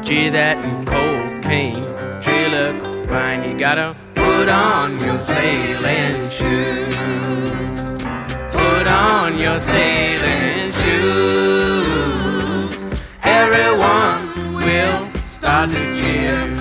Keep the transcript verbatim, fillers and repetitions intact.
Gee, that cocaine sure look fine. You gotta put on your sailing shoes. Put on your sailing shoes. Everyone will start to cheer.